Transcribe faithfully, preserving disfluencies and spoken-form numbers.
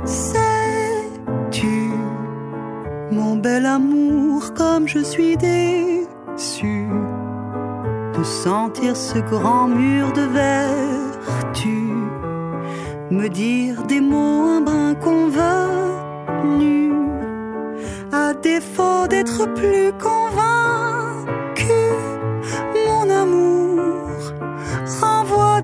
Sais-tu, mon bel amour, comme je suis déçue de sentir ce grand mur de vertu me dire des mots un brin convenus, à défaut d'être plus convaincus.